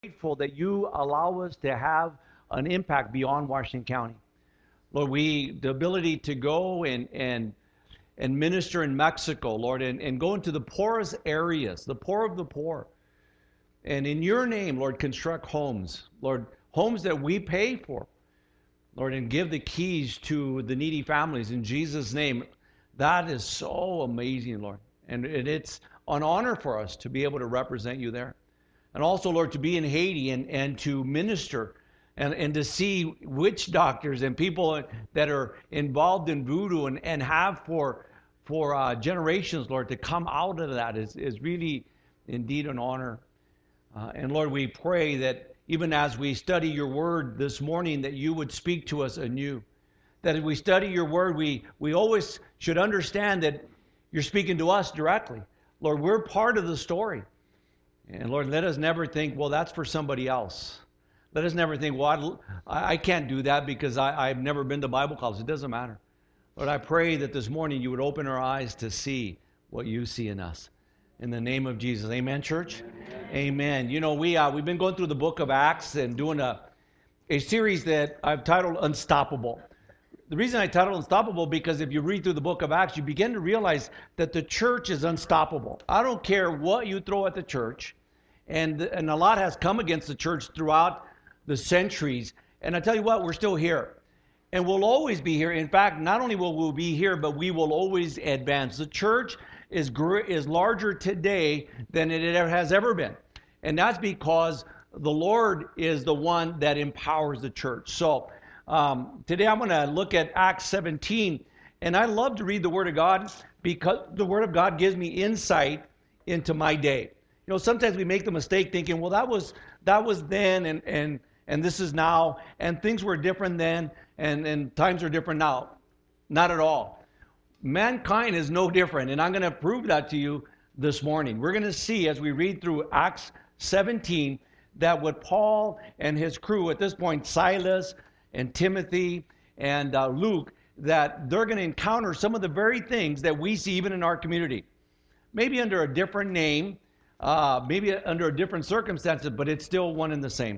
grateful that you allow us to have an impact beyond Washington County. Lord, the ability to go and minister in Mexico, Lord, and go into the poorest areas, the poor of the poor. And in your name, Lord, construct homes, Lord, homes that we pay for, Lord, and give the keys to the needy families in Jesus' name. That is so amazing, Lord. And it's an honor for us to be able to represent you there. And also, Lord, to be in Haiti and to minister and to see witch doctors and people that are involved in voodoo and have for generations, Lord, to come out of that is really indeed an honor. And Lord, we pray that even as we study your word this morning, that you would speak to us anew. That as we study your word, we always should understand that you're speaking to us directly. Lord, we're part of the story. And Lord, let us never think, well, that's for somebody else. Let us never think, well, I can't do that because I've never been to Bible college. It doesn't matter. Lord, I pray that this morning you would open our eyes to see what you see in us. In the name of Jesus. Amen, church? Amen. You know, we've been going through the book of Acts and doing a series that I've titled Unstoppable. The reason I titled Unstoppable, because if you read through the book of Acts, you begin to realize that the church is unstoppable. I don't care what you throw at the church, and a lot has come against the church throughout the centuries. And I tell you what, we're still here. And we'll always be here. In fact, not only will we be here, but we will always advance. The church is larger today than it has ever been. And that's because the Lord is the one that empowers the church. So today I'm going to look at Acts 17. And I love to read the Word of God because the Word of God gives me insight into my day. You know, sometimes we make the mistake thinking, well, that was then and this is now, and things were different then, and times are different now. Not at all. Mankind is no different, and I'm going to prove that to you this morning. We're going to see as we read through Acts 17 that what Paul and his crew at this point, Silas and Timothy and Luke, that they're going to encounter some of the very things that we see even in our community. Maybe under a different name, maybe under a different circumstances, but it's still one and the same.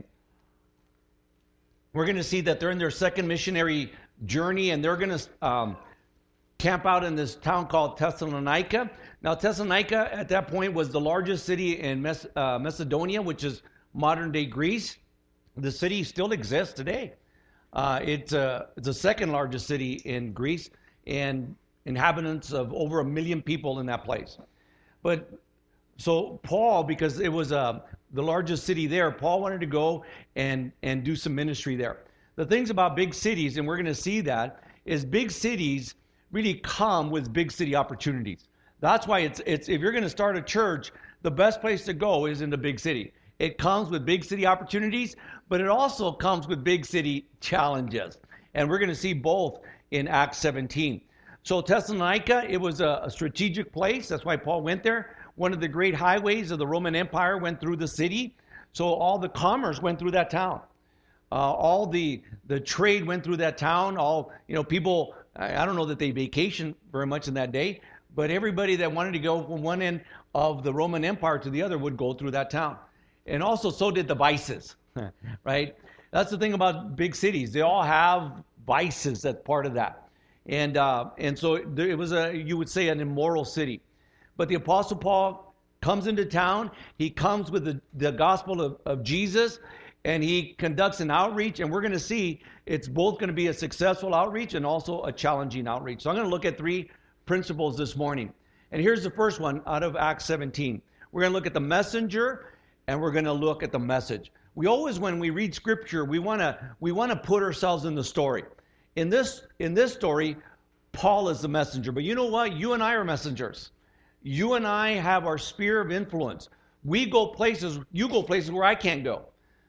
We're going to see that they're in their second missionary journey, and they're going to camp out in this town called Thessalonica. Now, Thessalonica at that point was the largest city in Macedonia, which is modern-day Greece. The city still exists today. It's the second largest city in Greece, and inhabitants of over 1 million people in that place. But so Paul, because it was the largest city there, Paul wanted to go and do some ministry there. The things about big cities, and we're going to see that, is big cities really come with big city opportunities. That's why it's if you're going to start a church, the best place to go is in the big city. It comes with big city opportunities, but it also comes with big city challenges. And we're going to see both in Acts 17. So Thessalonica, it was a strategic place. That's why Paul went there. One of the great highways of the Roman Empire went through the city. So all the commerce went through that town. All the trade went through that town. All, people, I don't know that they vacationed very much in that day, but everybody that wanted to go from one end of the Roman Empire to the other would go through that town. And also so did the vices, right? That's the thing about big cities. They all have vices that's part of that. And so it was you would say, an immoral city. But the Apostle Paul comes into town. He comes with the gospel of Jesus, and he conducts an outreach. And we're going to see it's both going to be a successful outreach and also a challenging outreach. So I'm going to look at 3 principles this morning. And here's the first one out of Acts 17. We're going to look at the messenger, and we're going to look at the message. We always, when we read Scripture, we want to put ourselves in the story. In this story, Paul is the messenger. But you know what? You and I are messengers. You and I have our sphere of influence. You go places where I can't go.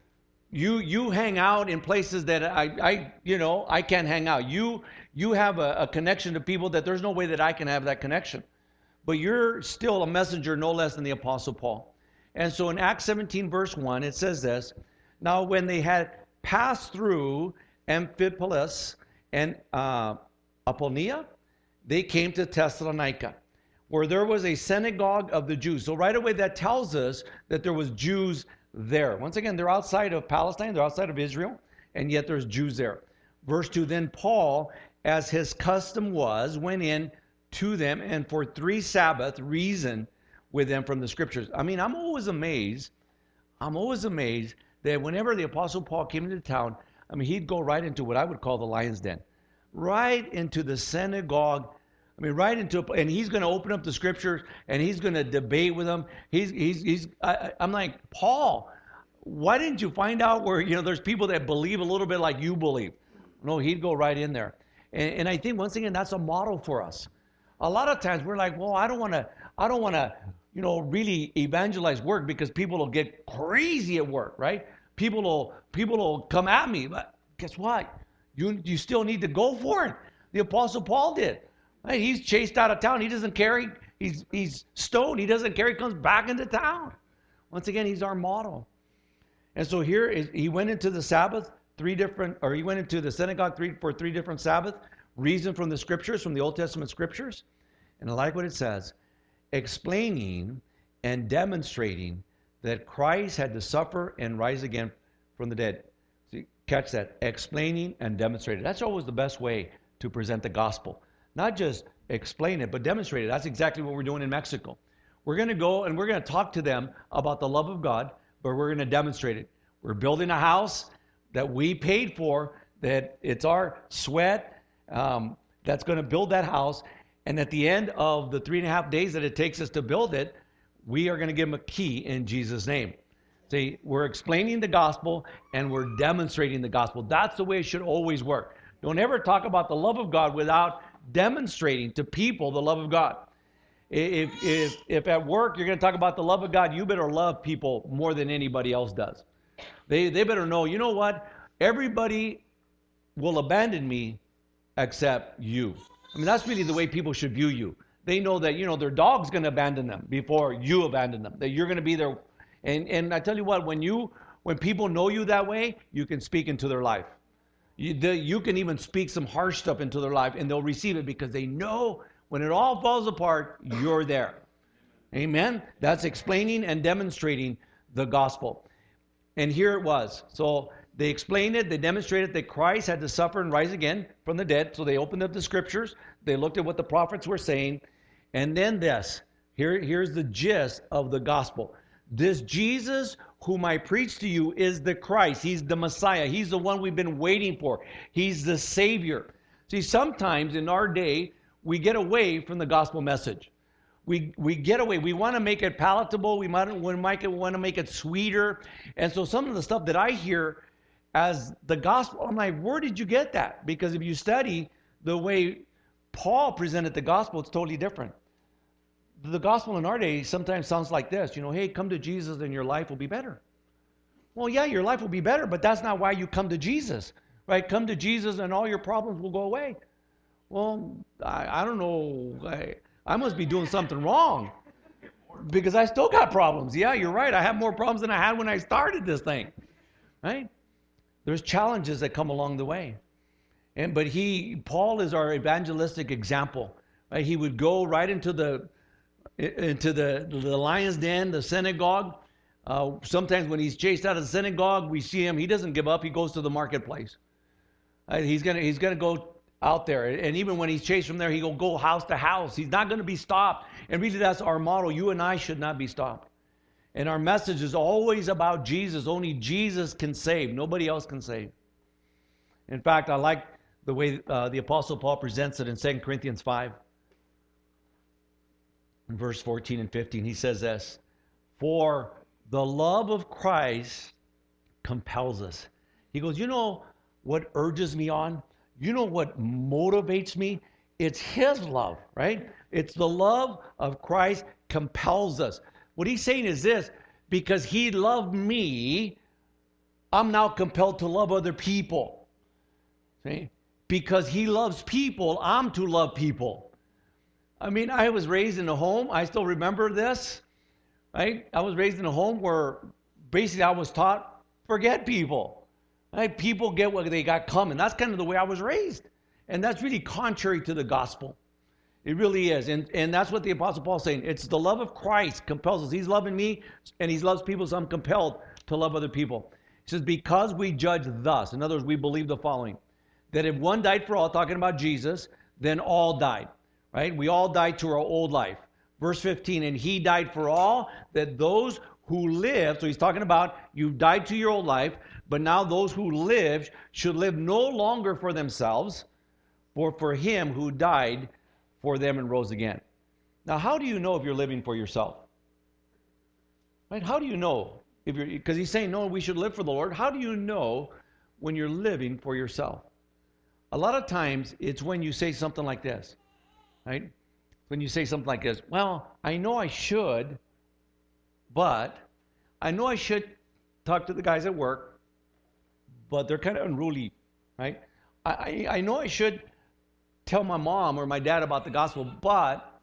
You hang out in places that I can't hang out. You have a connection to people that there's no way that I can have that connection. But you're still a messenger no less than the Apostle Paul. And so in Acts 17 verse 1, it says this: Now when they had passed through Amphipolis and Apollonia, they came to Thessalonica, where there was a synagogue of the Jews. So right away that tells us that there was Jews there. Once again, they're outside of Palestine, they're outside of Israel, and yet there's Jews there. Verse 2, then Paul, as his custom was, went in to them and for 3 Sabbaths reasoned with them from the scriptures. I mean, I'm always amazed that whenever the Apostle Paul came into town, I mean, he'd go right into what I would call the lion's den, right into the synagogue. I mean, right into, and he's going to open up the scriptures and he's going to debate with them. I'm like, Paul, why didn't you find out where, there's people that believe a little bit like you believe? No, he'd go right in there. And I think once again, that's a model for us. A lot of times we're like, well, I don't want to, really evangelize work because people will get crazy at work, right? People will come at me, but guess what? You still need to go for it. The Apostle Paul did. Right? He's chased out of town. He doesn't care. He's stoned. He doesn't care. He comes back into town. Once again, he's our model. And so here he went into the Sabbath he went into the synagogue for 3 different Sabbaths, reasoned from the scriptures, from the Old Testament scriptures. And I like what it says, explaining and demonstrating that Christ had to suffer and rise again from the dead. See, catch that, explaining and demonstrating. That's always the best way to present the gospel. Not just explain it, but demonstrate it. That's exactly what we're doing in Mexico. We're going to go and we're going to talk to them about the love of God, but we're going to demonstrate it. We're building a house that we paid for, that it's our sweat that's going to build that house. And at the end of the 3.5 days that it takes us to build it, we are going to give them a key in Jesus' name. See, we're explaining the gospel and we're demonstrating the gospel. That's the way it should always work. Don't ever talk about the love of God without demonstrating to people the love of God. If at work you're going to talk about the love of God, you better love people more than anybody else does. They better know, you know what? Everybody will abandon me except you. I mean, that's really the way people should view you. They know that, their dog's going to abandon them before you abandon them, that you're going to be there. And I tell you what, when people know you that way, you can speak into their life. You can even speak some harsh stuff into their life, and they'll receive it because they know when it all falls apart, you're there. Amen? That's explaining and demonstrating the gospel. And here it was. So they explained it, they demonstrated that Christ had to suffer and rise again from the dead. So they opened up the scriptures, they looked at what the prophets were saying, and then here's the gist of the gospel. This Jesus whom I preach to you is the Christ. He's the Messiah. He's the one we've been waiting for. He's the Savior. See, sometimes in our day, we get away from the gospel message. We get away. We want to make it palatable. We want to make it sweeter. And so some of the stuff that I hear as the gospel, I'm like, where did you get that? Because if you study the way Paul presented the gospel, it's totally different. The gospel in our day sometimes sounds like this, hey, come to Jesus and your life will be better. Well, yeah, your life will be better, but that's not why you come to Jesus, right? Come to Jesus and all your problems will go away. Well, I don't know. I must be doing something wrong because I still got problems. Yeah, you're right. I have more problems than I had when I started this thing, right? There's challenges that come along the way. But Paul is our evangelistic example, right? He would go right into the lion's den, the synagogue. Sometimes when he's chased out of the synagogue, we see him. He doesn't give up. He goes to the marketplace. He's gonna go out there, and even when he's chased from there, he'll go house to house. He's not going to be stopped. And really, that's our model. You and I should not be stopped. And our message is always about Jesus. Only Jesus can save. Nobody else can save. In fact, I like the way the Apostle Paul presents it in 2 Corinthians 5. In verse 14 and 15, he says this, for the love of Christ compels us. He goes, what urges me on? What motivates me? It's his love, right? It's the love of Christ compels us. What he's saying is this, because he loved me, I'm now compelled to love other people. See? Because he loves people, I'm to love people. I mean, I was raised in a home, I still remember this, right? I was raised in a home where basically I was taught, forget people. Right? People get what they got coming. That's kind of the way I was raised. And that's really contrary to the gospel. It really is. And that's what the Apostle Paul is saying. It's the love of Christ compels us. He's loving me and he loves people, so I'm compelled to love other people. He says, because we judge thus, in other words, we believe the following, that if one died for all, talking about Jesus, then all died, right? We all died to our old life. Verse 15, and he died for all, that those who live, so he's talking about you've died to your old life, but now those who live should live no longer for themselves, for him who died for them and rose again. Now, how do you know if you're living for yourself? Right? How do you know? Because he's saying, no, we should live for the Lord. How do you know when you're living for yourself? A lot of times, it's when you say something like this, right? When you say something like this, well, I know I should, but I know I should talk to the guys at work, but they're kind of unruly, right? I know I should tell my mom or my dad about the gospel, but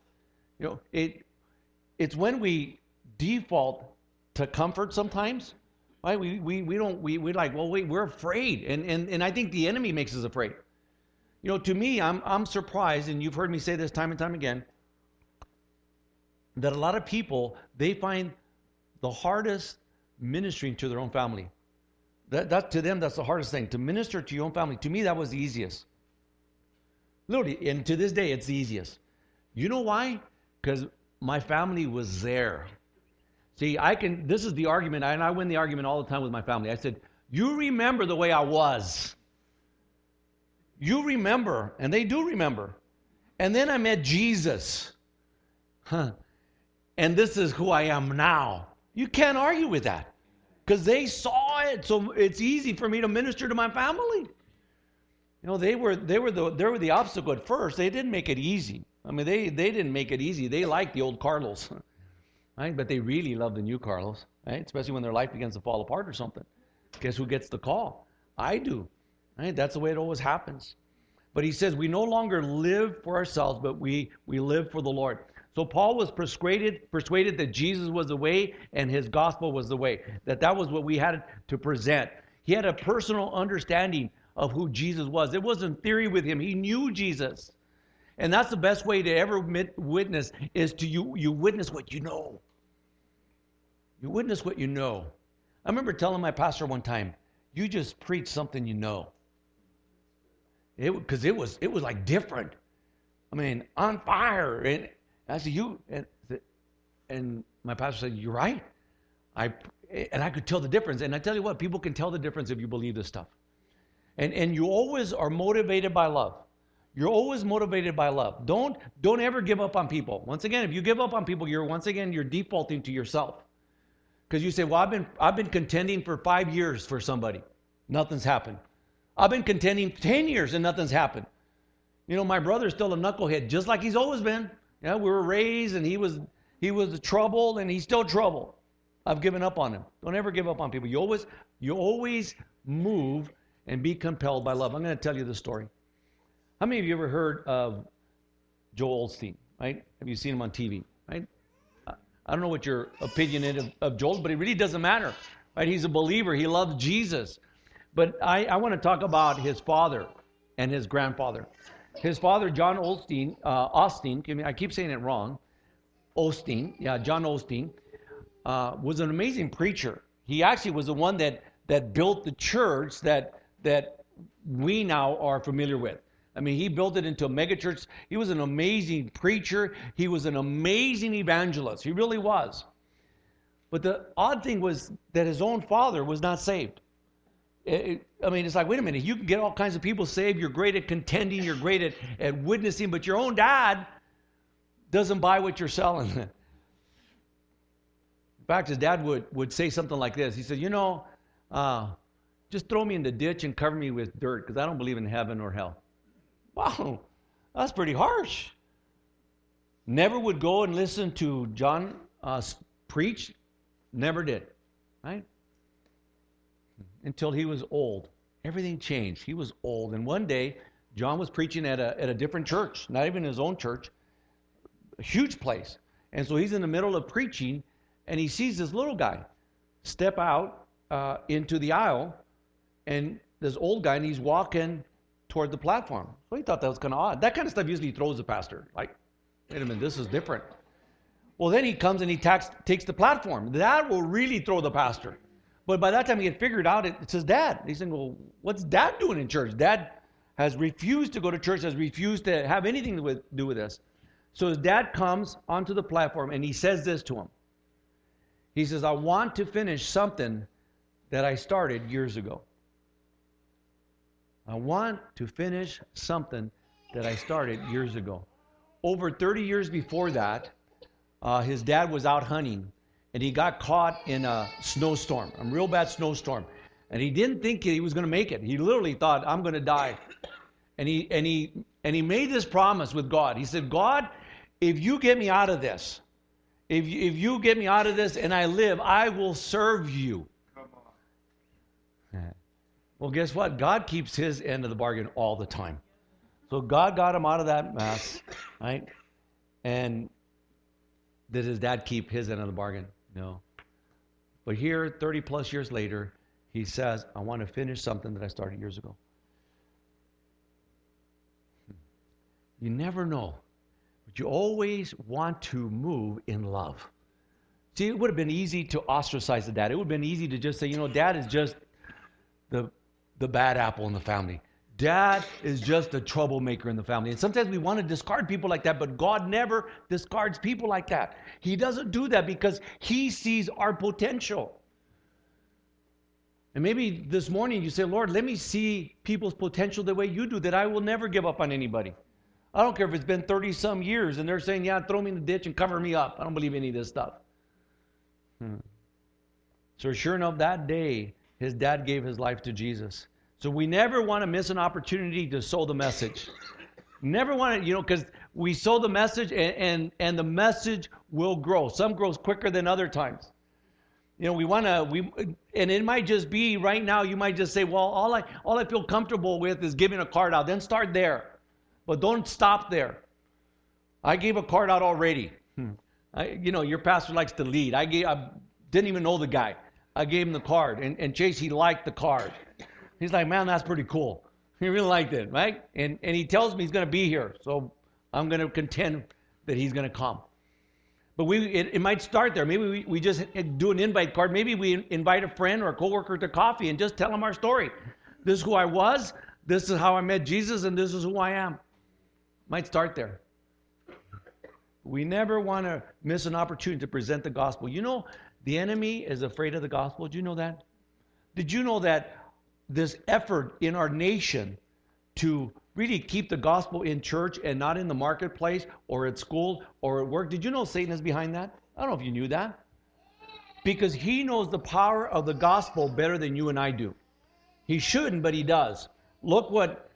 it's when we default to comfort sometimes, right? We're like, well, wait, we're afraid, and I think the enemy makes us afraid. To me, I'm surprised, and you've heard me say this time and time again, that a lot of people, they find the hardest ministering to their own family. That to them, that's the hardest thing. To minister to your own family, to me, that was the easiest. Literally, and to this day, it's the easiest. You know why? Because my family was there. See, this is the argument, and I win the argument all the time with my family. I said, you remember the way I was. You remember, and they do remember. And then I met Jesus. And this is who I am now. You can't argue with that. Because they saw it, so it's easy for me to minister to my family. They were the obstacle at first. They didn't make it easy. I mean, they didn't make it easy. They liked the old Carlos, right? But they really love the new Carlos, right? Especially when their life begins to fall apart or something. Guess who gets the call? I do, right? That's the way it always happens. But he says we no longer live for ourselves, but we live for the Lord. So Paul was persuaded that Jesus was the way and his gospel was the way. That was what we had to present. He had a personal understanding of who Jesus was. It wasn't theory with him. He knew Jesus. And that's the best way to ever witness is to you witness what you know. You witness what you know. I remember telling my pastor one time, you just preach something you know. Because it was like different. I mean, on fire. And I said, and my pastor said, you're right. And I could tell the difference. And I tell you what, people can tell the difference if you believe this stuff. And you always are motivated by love. You're always motivated by love. Don't ever give up on people. Once again, if you give up on people, you're defaulting to yourself. Because you say, well, I've been contending for 5 years for somebody. Nothing's happened. I've been contending 10 years and nothing's happened. My brother's still a knucklehead, just like he's always been. We were raised and he was troubled and he's still troubled. I've given up on him. Don't ever give up on people. You always move and be compelled by love. I'm going to tell you the story. How many of you ever heard of Joel Osteen, right? Have you seen him on TV, right? I don't know what your opinion is of Joel, but it really doesn't matter, right? He's a believer. He loves Jesus. But I want to talk about his father and his grandfather. His father, John Osteen, I keep saying it wrong. John Osteen, was an amazing preacher. He actually was the one that built the church that we now are familiar with. I mean, he built it into a megachurch. He was an amazing preacher. He was an amazing evangelist. He really was. But the odd thing was that his own father was not saved. It's like, wait a minute, you can get all kinds of people saved. You're great at contending. You're great at witnessing, but your own dad doesn't buy what you're selling. In fact, his dad would say something like this. He said, just throw me in the ditch and cover me with dirt because I don't believe in heaven or hell. Wow, that's pretty harsh. Never would go and listen to John preach. Never did, right? Until he was old. Everything changed. He was old. And one day, John was preaching at a different church, not even his own church, a huge place. And so he's in the middle of preaching, and he sees this little guy step out into the aisle, and this old guy, and he's walking toward the platform. So he thought that was kind of odd. That kind of stuff usually throws the pastor. Like, wait a minute, this is different. Well, then he comes and he takes the platform. That will really throw the pastor. But by that time he had figured out it says Dad. He's saying, well, what's Dad doing in church? Dad has refused to go to church, has refused to have anything to do with this. So his dad comes onto the platform and he says this to him. He says, I want to finish something that I started years ago. I want to finish something that I started years ago. Over 30 years before that, his dad was out hunting and he got caught in a snowstorm, a real bad snowstorm. And he didn't think he was going to make it. He literally thought, I'm going to die. And he made this promise with God. He said, God, if you get me out of this, if you get me out of this and I live, I will serve you. Come on. Well, guess what? God keeps his end of the bargain all the time. So God got him out of that mess, right? And did his dad keep his end of the bargain? No. But here, 30 plus years later, he says, I want to finish something that I started years ago. You never know. But you always want to move in love. See, it would have been easy to ostracize the dad. It would have been easy to just say, Dad is just the bad apple in the family. Dad is just a troublemaker in the family. And sometimes we want to discard people like that, but God never discards people like that. He doesn't do that because he sees our potential. And maybe this morning you say, Lord, let me see people's potential the way you do, that I will never give up on anybody. I don't care if it's been 30-some years and they're saying, yeah, throw me in the ditch and cover me up. I don't believe any of this stuff. So sure enough, that day, his dad gave his life to Jesus. So we never want to miss an opportunity to sow the message. Never want to, because we sow the message and the message will grow. Some grows quicker than other times. And it might just be right now, you might just say, well, all I feel comfortable with is giving a card out. Then start there. But don't stop there. I gave a card out already. Your pastor likes to lead. I didn't even know the guy. I gave him the card. And Chase, he liked the card. He's like, man, that's pretty cool. He really liked it, right? And he tells me he's going to be here. So I'm going to contend that he's going to come. But it might start there. Maybe we just do an invite card. Maybe we invite a friend or a coworker to coffee and just tell them our story. This is who I was. This is how I met Jesus. And this is who I am. Might start there. We never want to miss an opportunity to present the gospel. The enemy is afraid of the gospel. Did you know that? Did you know that this effort in our nation to really keep the gospel in church and not in the marketplace or at school or at work, did you know Satan is behind that? I don't know if you knew that. Because he knows the power of the gospel better than you and I do. He shouldn't, but he does. Look what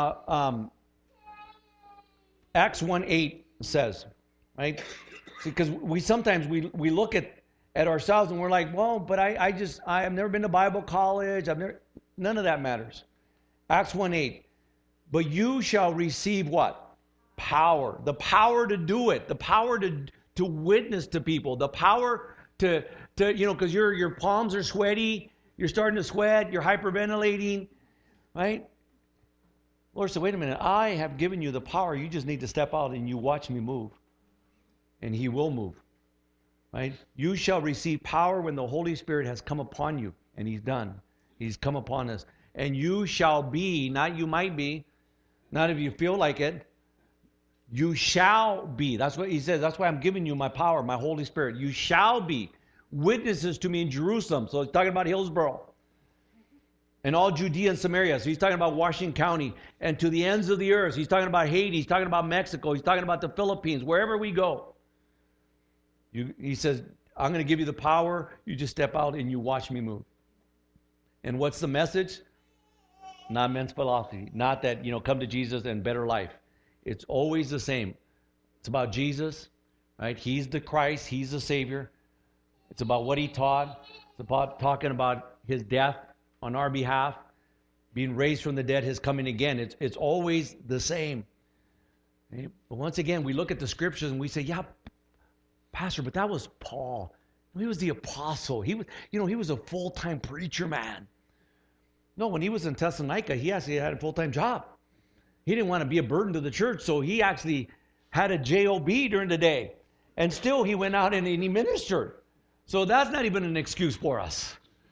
Acts 1:8 says, right? Because we sometimes look at ourselves and we're like, well, but I've never been to Bible college. None of that matters. Acts 1:8. But you shall receive what? Power. The power to do it. The power to witness to people. The power to because your palms are sweaty. You're starting to sweat. You're hyperventilating, right? Lord said, wait a minute. I have given you the power. You just need to step out and you watch me move. And he will move. Right? You shall receive power when the Holy Spirit has come upon you. And he's done. He's come upon us. And you shall be, not you might be, not if you feel like it. You shall be. That's what he says. That's why I'm giving you my power, my Holy Spirit. You shall be witnesses to me in Jerusalem. So he's talking about Hillsboro. And all Judea and Samaria. So he's talking about Washington County. And to the ends of the earth. He's talking about Haiti. He's talking about Mexico. He's talking about the Philippines. Wherever we go. He says, I'm going to give you the power. You just step out and you watch me move. And what's the message? Not men's philosophy. Not that, come to Jesus and better life. It's always the same. It's about Jesus, right? He's the Christ. He's the Savior. It's about what he taught. It's about talking about his death on our behalf, being raised from the dead, his coming again. It's always the same. Right? But once again, we look at the scriptures and we say, yeah, Pastor, but that was Paul. He was the apostle. He was a full-time preacher man. No, when he was in Thessalonica, he actually had a full-time job. He didn't want to be a burden to the church, so he actually had a job during the day. And still he went out and he ministered. So that's not even an excuse for us.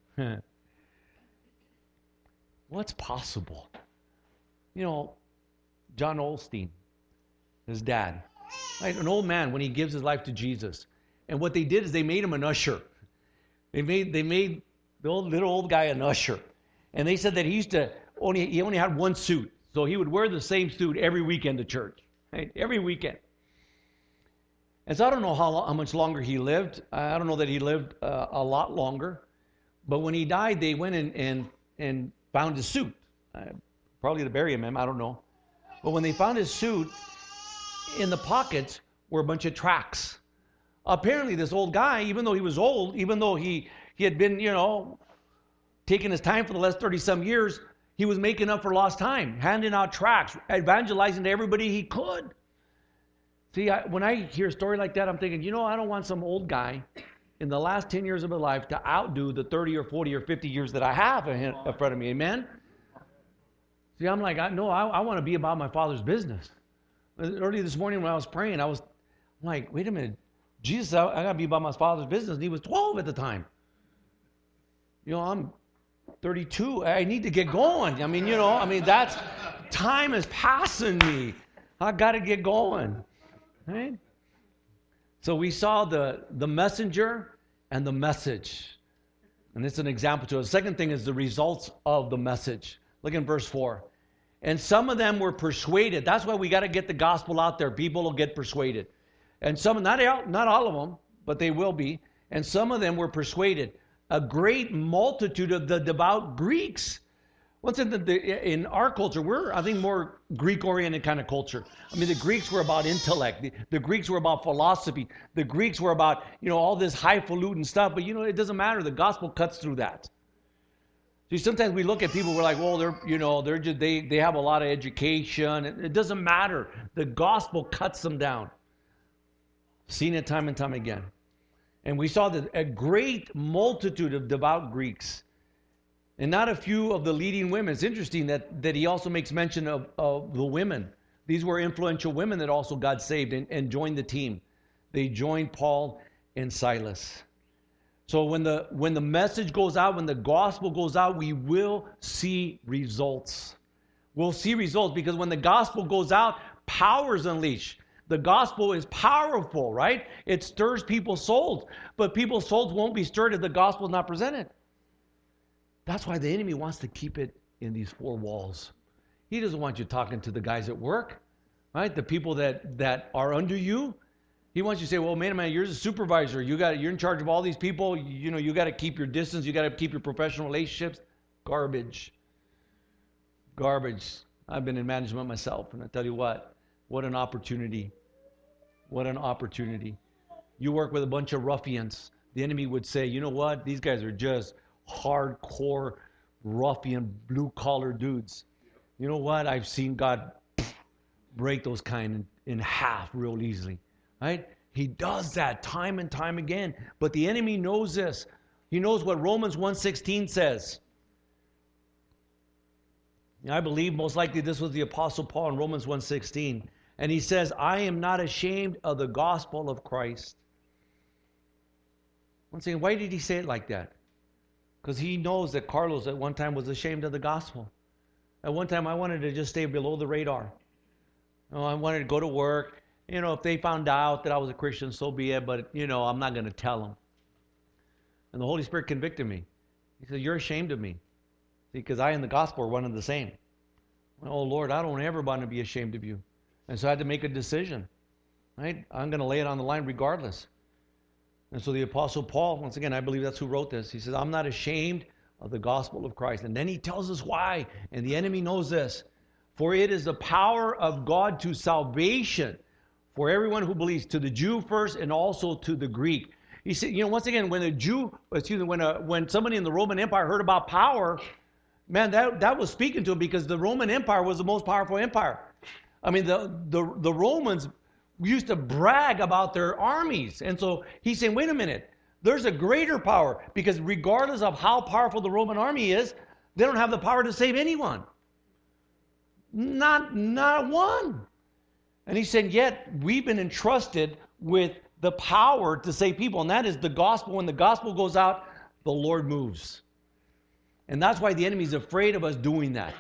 What's possible? You know, John Osteen, his dad, right? An old man when he gives his life to Jesus. And what they did is they made him an usher. They made the little old guy an usher. And they said that he only had one suit. So he would wear the same suit every weekend to church. Right? Every weekend. And so I don't know how much longer he lived. I don't know that he lived a lot longer. But when he died, they went and found his suit. Probably to bury him, I don't know. But when they found his suit, in the pockets were a bunch of tracts. Apparently this old guy, even though he was old, even though he had been, taking his time for the last 30-some years, he was making up for lost time, handing out tracts, evangelizing to everybody he could. See, when I hear a story like that, I'm thinking, I don't want some old guy in the last 10 years of my life to outdo the 30 or 40 or 50 years that I have in front of me. Amen? See, I'm like, I want to be about my Father's business. Early this morning when I was praying, I'm like, wait a minute. Jesus, I got to be about my Father's business. And he was 12 at the time. I'm 32. I need to get going. That's time is passing me. I got to get going. Right? So we saw the messenger and the message. And it's an example to it. The second thing is the results of the message. Look in verse 4. And some of them were persuaded. That's why we got to get the gospel out there. People will get persuaded. And some, not all of them, but they will be. And some of them were persuaded. A great multitude of the devout Greeks. In our culture, we're, I think, more Greek-oriented kind of culture. The Greeks were about intellect. The Greeks were about philosophy. The Greeks were about, all this highfalutin stuff. But, it doesn't matter. The gospel cuts through that. See, sometimes we look at people, we're like, well, they have a lot of education. It doesn't matter. The gospel cuts them down. Seen it time and time again. And we saw that a great multitude of devout Greeks. And not a few of the leading women. It's interesting that he also makes mention of the women. These were influential women that also God saved and joined the team. They joined Paul and Silas. So when the message goes out, when the gospel goes out, we will see results. We'll see results because when the gospel goes out, power is unleashed. The gospel is powerful, right? It stirs people's souls. But people's souls won't be stirred if the gospel is not presented. That's why the enemy wants to keep it in these four walls. He doesn't want you talking to the guys at work, right? The people that are under you. He wants you to say, well, man, you're the supervisor. You're in charge of all these people. You got to keep your distance. You got to keep your professional relationships. Garbage. I've been in management myself, and I tell you what an opportunity. What an opportunity. You work with a bunch of ruffians. The enemy would say, you know what? These guys are just hardcore, ruffian, blue-collar dudes. You know what? I've seen God break those kind in half real easily. Right? He does that time and time again. But the enemy knows this. He knows what Romans 1:16 says. I believe most likely this was the Apostle Paul in Romans 1:16. And he says, I am not ashamed of the gospel of Christ. I'm saying, why did he say it like that? Because he knows that Carlos at one time was ashamed of the gospel. At one time I wanted to just stay below the radar. I wanted to go to work. If they found out that I was a Christian, so be it. But, I'm not going to tell them. And the Holy Spirit convicted me. He said, you're ashamed of me. See, because I and the gospel are one and the same. Oh, Lord, I don't ever want to be ashamed of you. And so I had to make a decision. Right? I'm going to lay it on the line regardless. And so the Apostle Paul, once again, I believe that's who wrote this. He says, I'm not ashamed of the gospel of Christ. And then he tells us why. And the enemy knows this. For it is the power of God to salvation for everyone who believes, to the Jew first and also to the Greek. He said, once again, when somebody in the Roman Empire heard about power, man, that was speaking to him because the Roman Empire was the most powerful empire. The Romans used to brag about their armies. And so he's saying, wait a minute, there's a greater power because regardless of how powerful the Roman army is, they don't have the power to save anyone. Not one. And he said, yet we've been entrusted with the power to save people. And that is the gospel. When the gospel goes out, the Lord moves. And that's why the enemy's afraid of us doing that.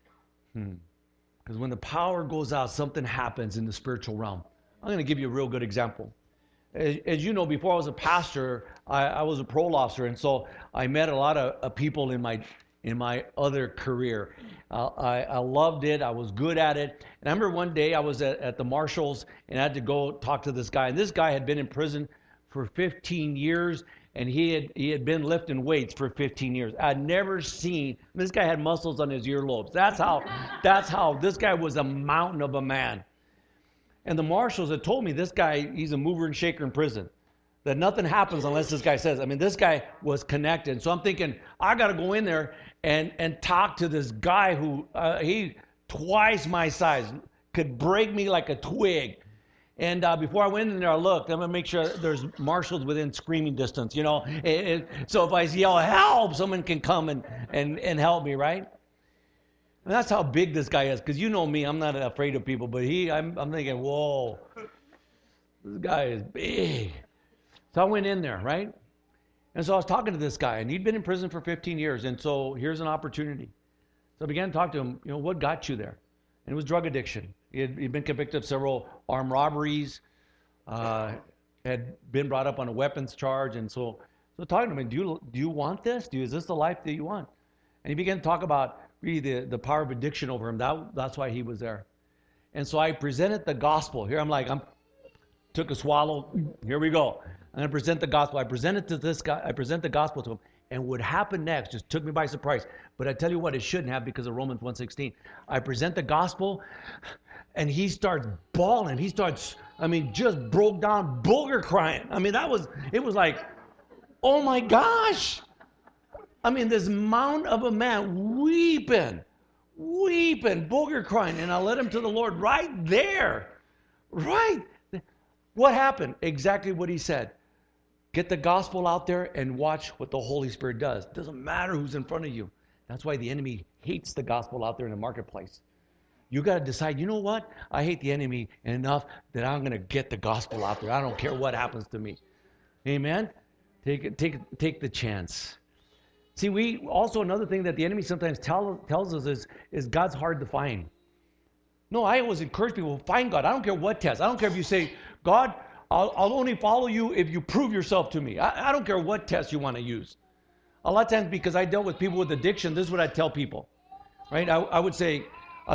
Because when the power goes out, something happens in the spiritual realm. I'm going to give you a real good example. As you know, before I was a pastor, I was a parole officer, and so I met a lot of people in my other career. I loved it. I was good at it. And I remember one day I was at the Marshals, and I had to go talk to this guy. And this guy had been in prison for 15 years, and he had been lifting weights for 15 years. I'd never seen, this guy had muscles on his earlobes. That's how this guy was a mountain of a man. And the Marshals had told me this guy, he's a mover and shaker in prison. That nothing happens unless this guy says. I mean, this guy was connected. So I'm thinking, I got to go in there and talk to this guy who, he twice my size, could break me like a twig. And before I went in there, I looked. I'm going to make sure there's marshals within screaming distance, you know. So if I yell, help, someone can come and help me, right? And that's how big this guy is. Because you know me, I'm not afraid of people. But I'm thinking, whoa, this guy is big. So I went in there, right? And so I was talking to this guy. And he'd been in prison for 15 years. And so here's an opportunity. So I began to talk to him, you know, what got you there? And it was drug addiction. He'd been convicted of several armed robberies, had been brought up on a weapons charge, and so talking to him, do you want this? Is this the life that you want? And he began to talk about really the power of addiction over him. That's why he was there. And so I presented the gospel. Here took a swallow. Here we go. I'm going to present the gospel. I presented to this guy. I present the gospel to him. And what happened next just took me by surprise. But I tell you what, it shouldn't have because of Romans 1:16. I present the gospel, and he starts bawling. He starts, just broke down, booger crying. It was like, oh my gosh. This mountain of a man weeping, booger crying. And I led him to the Lord right there. Right. What happened? Exactly what he said. Get the gospel out there and watch what the Holy Spirit does. Doesn't matter who's in front of you. That's why the enemy hates the gospel out there in the marketplace. You got to decide, you know what? I hate the enemy enough that I'm going to get the gospel out there. I don't care what happens to me. Amen? Take the chance. See, we also, another thing that the enemy sometimes tells us is God's hard to find. No, I always encourage people, find God. I don't care what test. I don't care if you say, God, I'll only follow you if you prove yourself to me. I don't care what test you want to use. A lot of times, because I dealt with people with addiction, this is what I tell people, right? I'll say,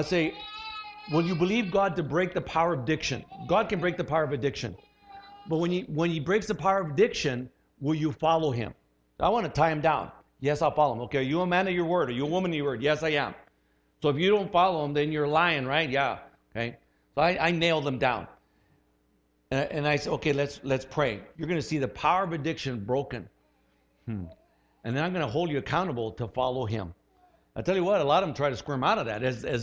will you believe God to break the power of addiction? God can break the power of addiction. But when he breaks the power of addiction, will you follow him? I want to tie him down. Yes, I'll follow him. Okay, are you a man of your word? Are you a woman of your word? Yes, I am. So if you don't follow him, then you're lying, right? Yeah. Okay. So I nailed them down. And I said, okay, let's pray. You're going to see the power of addiction broken. And then I'm going to hold you accountable to follow him. I tell you what, a lot of them try to squirm out of that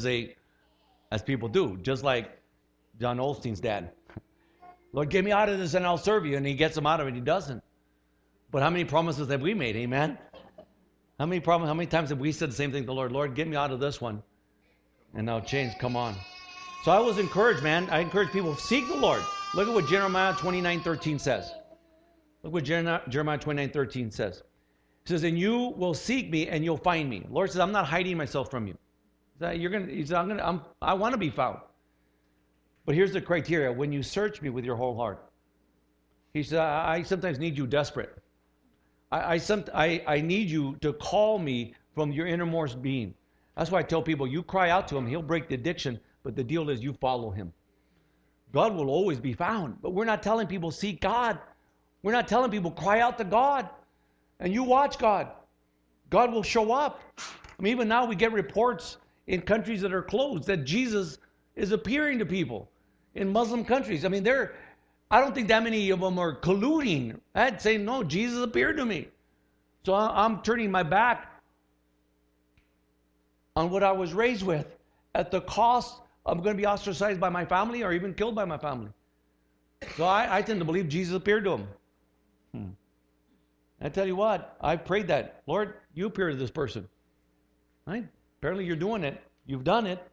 as people do, just like John Osteen's dad. Lord, get me out of this and I'll serve you. And he gets them out of it. He doesn't. But how many promises have we made? Amen. How many times have we said the same thing to the Lord? Lord, get me out of this one. And now change, come on. So I was encouraged, man. I encourage people, seek the Lord. Look at what Jeremiah 29:13 says. Look what Jeremiah 29:13 says. It says, and you will seek me and you'll find me. The Lord says, I'm not hiding myself from you. I want to be found. But here's the criteria. When you search me with your whole heart. He said, I sometimes need you desperate. I need you to call me from your innermost being. That's why I tell people, you cry out to him, he'll break the addiction, but the deal is you follow him. God will always be found, but we're not telling people seek God. We're not telling people cry out to God, and you watch God. God will show up. Even now we get reports in countries that are closed that Jesus is appearing to people in Muslim countries. I don't think that many of them are colluding. I'd say, no, Jesus appeared to me. So I'm turning my back on what I was raised with at the cost I'm going to be ostracized by my family or even killed by my family. So I tend to believe Jesus appeared to him. I tell you what, I prayed that. Lord, you appear to this person. Right? Apparently you're doing it. You've done it.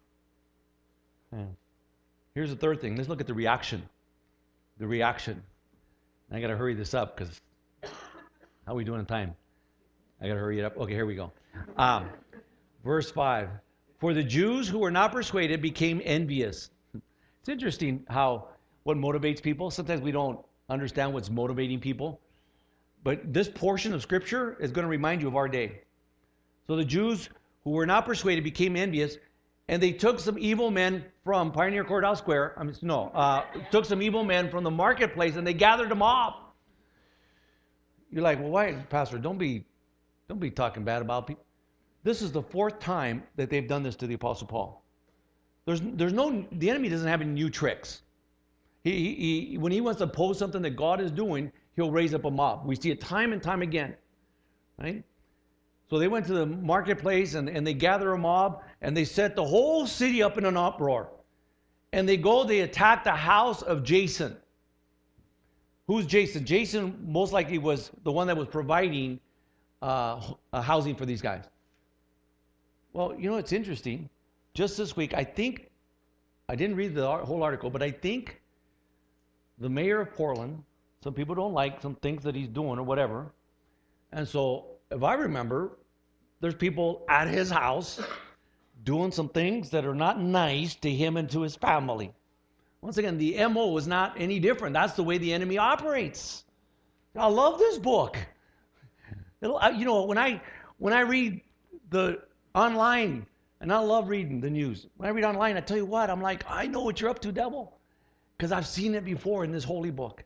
Here's the third thing. Let's look at the reaction. The reaction. I got to hurry this up because how are we doing in time? I got to hurry it up. Okay, here we go. Verse 5. For the Jews who were not persuaded became envious. It's interesting how what motivates people. Sometimes we don't understand what's motivating people. But this portion of Scripture is going to remind you of our day. So the Jews who were not persuaded became envious, and they took some evil men from Pioneer Courthouse Square. Took some evil men from the marketplace, and they gathered them up. You're like, well, why, Pastor? Don't be talking bad about people. This is the fourth time that they've done this to the Apostle Paul. The enemy doesn't have any new tricks. When he wants to oppose something that God is doing, he'll raise up a mob. We see it time and time again, right? So they went to the marketplace and they gather a mob and they set the whole city up in an uproar. And they attack the house of Jason. Who's Jason? Jason most likely was the one that was providing housing for these guys. Well, it's interesting. Just this week, I think, I didn't read the whole article, but I think the mayor of Portland, some people don't like some things that he's doing or whatever. And so, if I remember, there's people at his house doing some things that are not nice to him and to his family. Once again, the MO is not any different. That's the way the enemy operates. I love this book. When I read the online, and I love reading the news. When I read online, I tell you what, I'm like, I know what you're up to, devil, because I've seen it before in this holy book.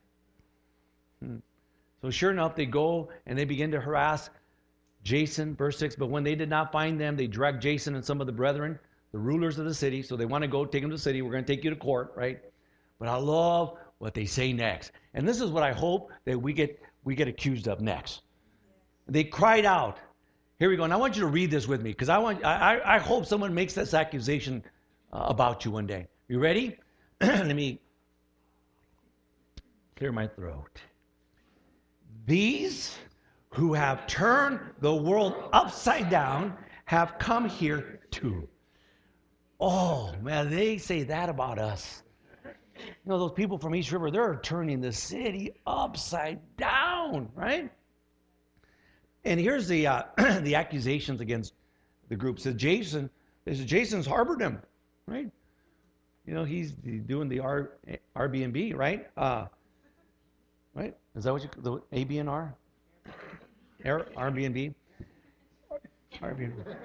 So sure enough, they go and they begin to harass Jason, verse 6. But when they did not find them, they dragged Jason and some of the brethren, the rulers of the city. So they want to go take them to the city. We're going to take you to court, right? But I love what they say next. And this is what I hope that we get accused of next. They cried out. Here we go. And I want you to read this with me because I hope someone makes this accusation about you one day. You ready? Let me clear my throat. These who have turned the world upside down have come here too. Oh, man, they say that about us. Those people from East River, they're turning the city upside down, right? And here's the the accusations against the group. Jason's harbored him, right? He's doing the Airbnb, right? Right? Is that what the ABNR? Airbnb? Airbnb.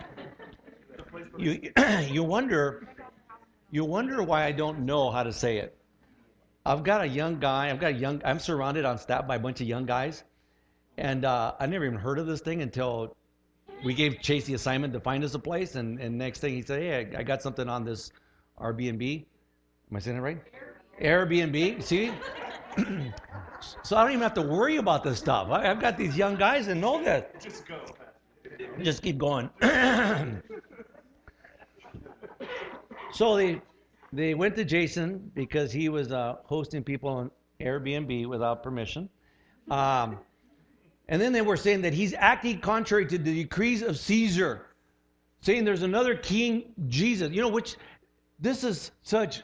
You wonder why I don't know how to say it. I'm surrounded on staff by a bunch of young guys. And I never even heard of this thing until we gave Chase the assignment to find us a place. And next thing he said, hey, I got something on this Airbnb. Am I saying it right? Airbnb. See? So I don't even have to worry about this stuff. I've got these young guys that know that. Just go. Just keep going. So they went to Jason because he was hosting people on Airbnb without permission. And then they were saying that he's acting contrary to the decrees of Caesar, saying there's another king, Jesus. Which this is such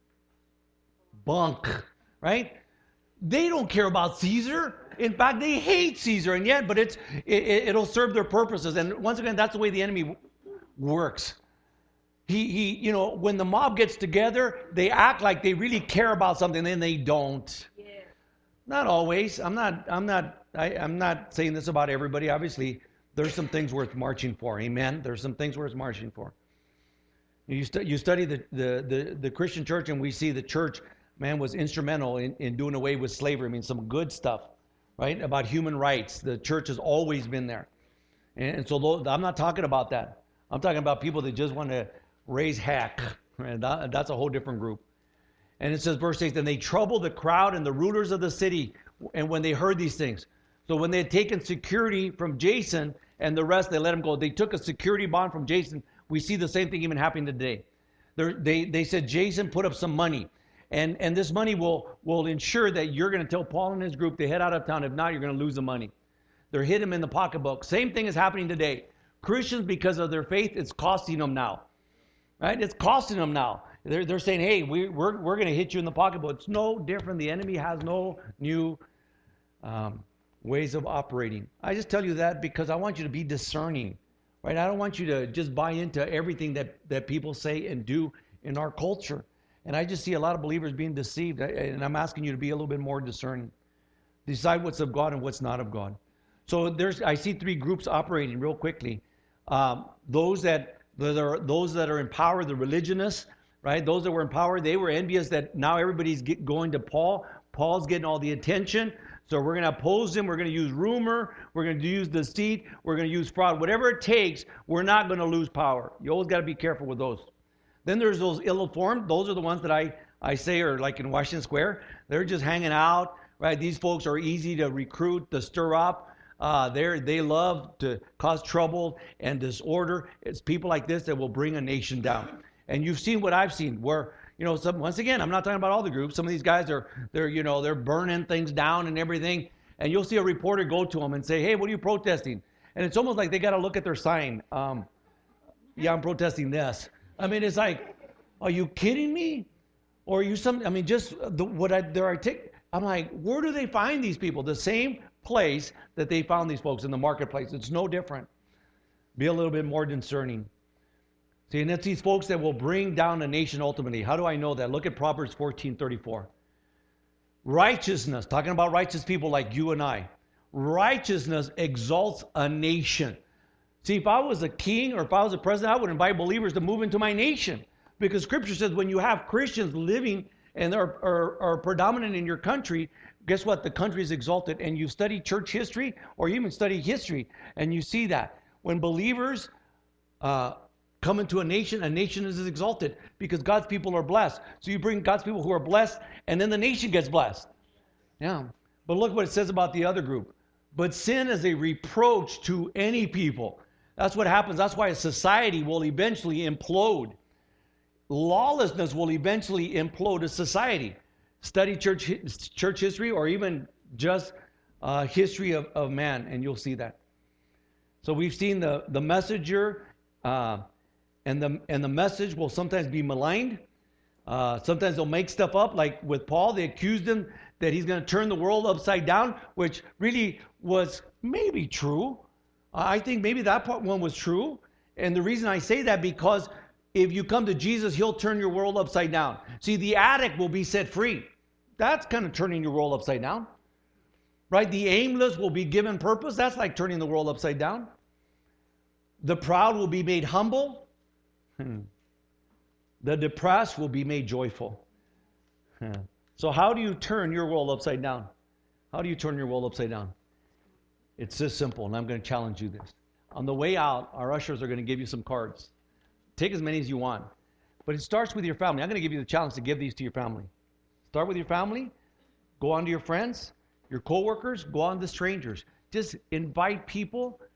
bunk, right? They don't care about Caesar. In fact, they hate Caesar, and yet, but it'll serve their purposes. And once again, that's the way the enemy works. He when the mob gets together, they act like they really care about something, then they don't. Yeah. Not always. I'm not saying this about everybody. Obviously, there's some things worth marching for. Amen. There's some things worth marching for. You study the Christian church, and we see the church, man, was instrumental in doing away with slavery. I mean, some good stuff, right? About human rights. The church has always been there. And so I'm not talking about that. I'm talking about people that just want to raise heck. And that's a whole different group. And it says, verse 8, then they troubled the crowd and the rulers of the city, and when they heard these things. So when they had taken security from Jason and the rest, they let him go. They took a security bond from Jason. We see the same thing even happening today. They said, Jason, put up some money. And this money will ensure that you're going to tell Paul and his group to head out of town. If not, you're going to lose the money. They're hitting him in the pocketbook. Same thing is happening today. Christians, because of their faith, it's costing them now. Right? It's costing them now. They're saying, hey, we're going to hit you in the pocketbook. It's no different. The enemy has no new ways of operating. I just tell you that because I want you to be discerning right? I don't want you to just buy into everything that people say and do in our culture. And I just see a lot of believers being deceived, and I'm asking you to be a little bit more discerning. Decide what's of God and what's not of God. So I see three groups operating real quickly. Those that are in power, the religionists, right? Those that were in power, they were envious that now everybody's going to Paul. Paul's getting all the attention. So we're going to oppose him. We're going to use rumor. We're going to use deceit. We're going to use fraud. Whatever it takes, we're not going to lose power. You always got to be careful with those. Then there's those ill-informed. Those are the ones that I say are like in Washington Square. They're just hanging out, right? These folks are easy to recruit, to stir up. They love to cause trouble and disorder. It's people like this that will bring a nation down. And you've seen what I've seen where, once again, I'm not talking about all the groups. Some of these guys they're burning things down and everything. And you'll see a reporter go to them and say, "Hey, what are you protesting?" And it's almost like they got to look at their sign. Yeah, I'm protesting this. I mean, it's like, are you kidding me? Or are you I'm like, where do they find these people? The same place that they found these folks in the marketplace. It's no different. Be a little bit more discerning. See, and it's these folks that will bring down a nation ultimately. How do I know that? Look at Proverbs 14:34. Righteousness, talking about righteous people like you and I. Righteousness exalts a nation. See, if I was a king or if I was a president, I would invite believers to move into my nation. Because Scripture says when you have Christians living and are predominant in your country, guess what? The country is exalted. And you study church history or you even study history, and you see that. When believers come into a nation is exalted because God's people are blessed. So you bring God's people who are blessed, and then the nation gets blessed. Yeah. But look what it says about the other group. But sin is a reproach to any people. That's what happens. That's why a society will eventually implode. Lawlessness will eventually implode a society. Study church history or even just history of man, and you'll see that. So we've seen the messenger, and the message will sometimes be maligned. Sometimes they'll make stuff up, like with Paul. They accused him that he's going to turn the world upside down, which really was maybe true. I think maybe that part one was true. And the reason I say that, because if you come to Jesus, he'll turn your world upside down. See, the addict will be set free. That's kind of turning your world upside down. Right? The aimless will be given purpose. That's like turning the world upside down. The proud will be made humble. The depressed will be made joyful. So how do you turn your world upside down? How do you turn your world upside down? It's this simple, and I'm going to challenge you this. On the way out, our ushers are going to give you some cards. Take as many as you want. But it starts with your family. I'm going to give you the challenge to give these to your family. Start with your family. Go on to your friends, your coworkers, go on to strangers. Just invite people